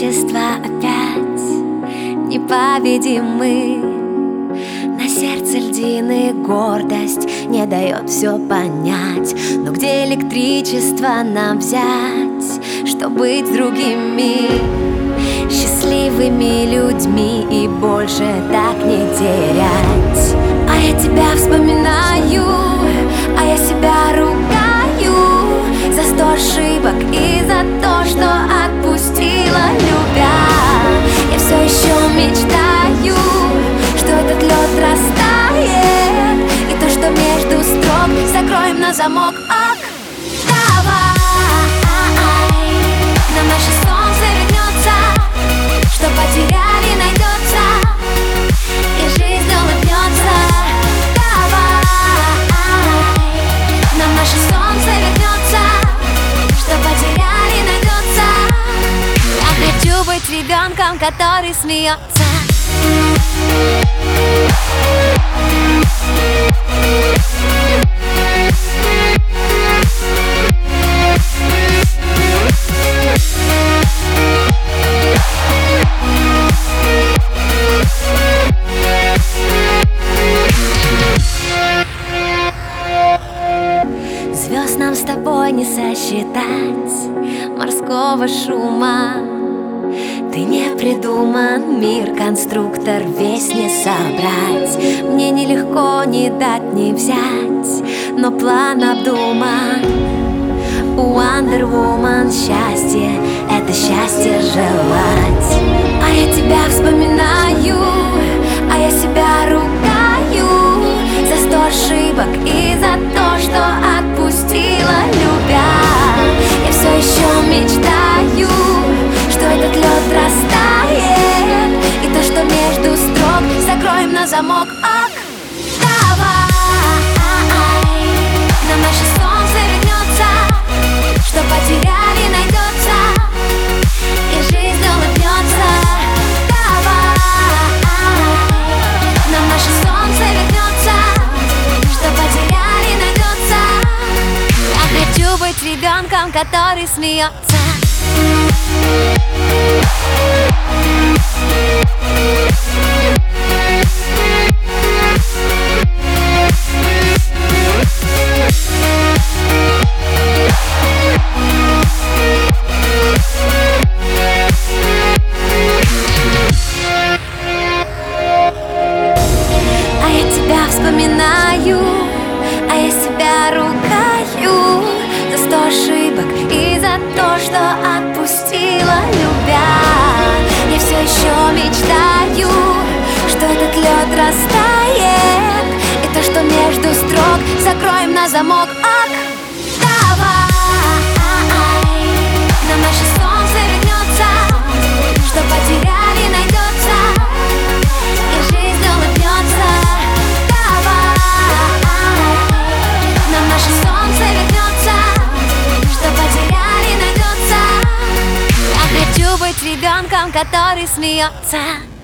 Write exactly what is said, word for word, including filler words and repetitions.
электричество опять непобедимы. На сердце льдины гордость не дает все понять. Но где электричество нам взять, чтобы быть с другими счастливыми людьми и больше так не терять? А я тебя вспоминаю, а я себя ругаю за сто ошибок и за то, что отпустила, любя. Я все еще мечтаю, что этот лед растает, и то, что между строк закроем на замок. Ок, давай, на наше солнце вернется, что потеряли, найдется, и жизнь улыбнется. Давай, на наше солнце вернется, что потеряли, найдется. Я хочу быть ребенком, который смеется. Звезд нам с тобой не сосчитать, морского шума. Ты не придуман, мир конструктор весь не собрать. Мне нелегко ни дать, ни взять, но план обдуман. У Wonder Woman счастье — это счастье желать. А я тебя вспоминаю, а я себя ругаю за сто ошибок и за то, что отпустила, любя. Я все еще мечтаю, что этот лед растает, и то, что между строк закроем на замок. Ок, давай, на наше солнце вернется, что потеряли, найдется, и жизнь улыбнется. Давай, на наше солнце вернется, что потеряли, найдется. Я хочу быть ребенком, который смеется. А я тебя вспоминаю, а я себя ругаю за сто ошибок и за то, что отпустила, любя. Я все еще мечтаю, что этот лед растает, и то, что между строк закроем на замок. Ок, давай, на наше солнце вернется, что потеряли, найдется, и жизнь улыбнется. Давай, на наше солнце вернется, что потеряли, найдется. Я хочу быть ребенком, который смеется.